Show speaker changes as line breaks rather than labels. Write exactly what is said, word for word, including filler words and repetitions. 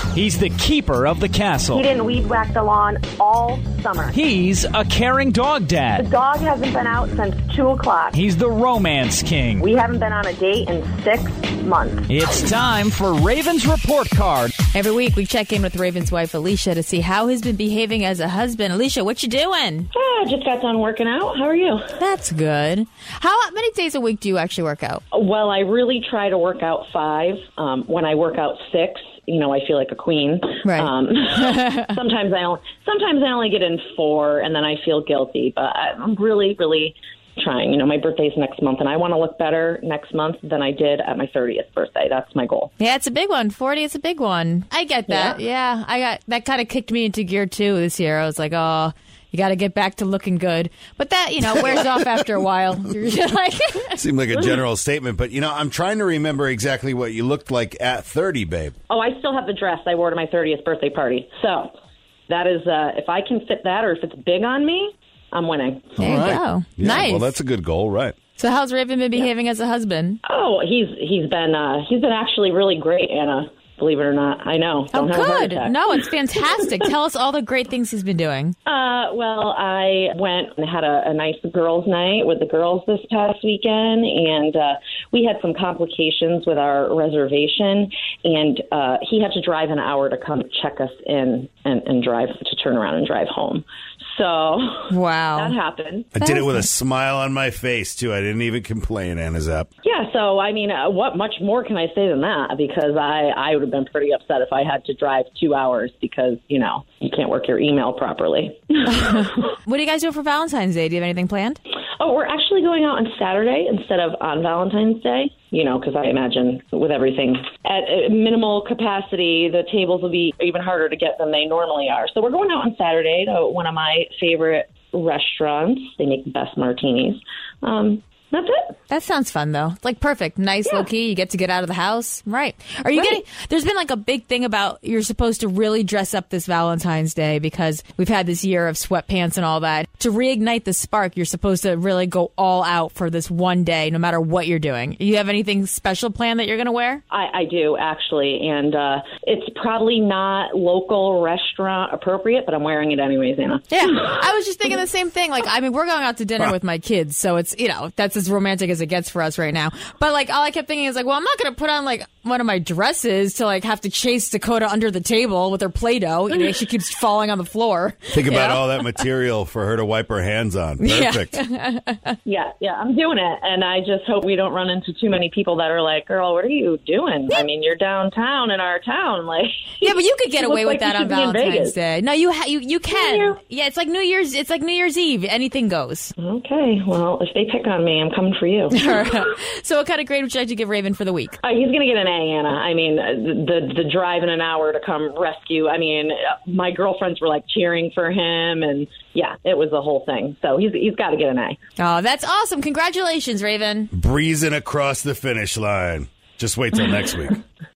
He's the keeper of the castle.
He didn't weed whack the lawn all summer.
He's a caring dog
The
dad.
dog hasn't been out since two o'clock.
He's the romance king.
We haven't been on a date in six months.
It's time for Raven's Report Card.
Every week, we check in with Raven's wife, Alicia, to see how he's been behaving as a husband. Alicia, what you doing?
Oh, I just got done working out. How are you?
That's good. How many days a week do you actually work out?
Well, I really try to work out five. Um, when I work out six, you know, I feel like a queen.
Right.
Um, sometimes I only, sometimes I only get in four, and then I feel guilty. But I'm really, really trying. You know, my birthday's next month, and I want to look better next month than I did at my thirtieth birthday. That's my goal.
Yeah, it's a big one. forty is a big one. I get that. Yeah, yeah I got that kind of kicked me into gear, too, this year. I was like, oh, you got to get back to looking good. But that, you know, wears off after a while. You're like
Seemed like a general statement, but, you know, I'm trying to remember exactly what you looked like at thirty, babe.
Oh, I still have the dress I wore to my thirtieth birthday party. So that is, uh, if I can fit that or if it's big on me, I'm winning.
There you
All right.
go.
Yeah,
Nice.
Well, that's a good goal, right?
So how's Raven been behaving as a husband?
Oh, he's he's been uh, he's been actually really great, Anna. Believe it or not, I know.
Oh,
Don't have a heart
good.
attack.
No, it's fantastic. Tell us all the great things he's been doing.
Uh, well, I went and had a, a nice girls' night with the girls this past weekend, and uh, we had some complications with our reservation, and uh, he had to drive an hour to come check us in and, and drive to turn around and drive home. So
Wow.
that happened.
I did it with a smile on my face, too. I didn't even complain, Anna Zapp.
Yeah, so, I mean, uh, what much more can I say than that? Because I, I would have been pretty upset if I had to drive two hours because, you know, you can't work your email properly.
What do you guys do for Valentine's Day? Do you have anything planned?
Oh, we're actually going out on Saturday instead of on Valentine's Day, you know, because I imagine with everything at uh, minimal capacity, the tables will be even harder to get than they normally are. So we're going out on Saturday to one of my favorite restaurants. They make the best martinis. Um, that's it.
That sounds fun, though. It's like perfect. Nice,
Yeah.
low key. You get to get out of the house. Right. Are you
Right.
getting, there's been like a big thing about you're supposed to really dress up this Valentine's Day because we've had this year of sweatpants and all that. To reignite the spark, you're supposed to really go all out for this one day, no matter what you're doing. You have anything special planned that you're going to wear?
I, I do, actually, and uh, it's probably not local restaurant appropriate, but I'm wearing it anyways, Anna.
Yeah. I was just thinking the same thing. Like, I mean, we're going out to dinner with my kids, so it's, you know, that's as romantic as it gets for us right now. But, like, all I kept thinking is, like, well, I'm not going to put on, like, one of my dresses to, like, have to chase Dakota under the table with her Play-Doh. You know, she keeps falling on the floor.
Think
you
about
know?
all that material for her to wipe her hands on. Perfect.
Yeah, yeah, I'm doing it, and I just hope we don't run into too many people that are like, girl, what are you doing? I mean, you're downtown in our town. Like,
Yeah, but you could get
you
away
look
with
like
that
you
on
should be in
Valentine's
Vegas.
Day. No, you ha- you you can.
you?
Yeah, it's like New Year's. It's like New Year's Eve. Anything goes.
Okay, well, if they pick on me, I'm coming for you.
So, what kind of grade would you like to give Raven for the week?
Uh, he's going to get an A, Anna. I mean, uh, the the drive in an hour to come rescue. I mean, uh, my girlfriends were like cheering for him, and yeah, it was the whole thing. So he's he's got to get an A.
Oh, that's awesome! Congratulations, Raven.
Breezing across the finish line. Just wait till next week.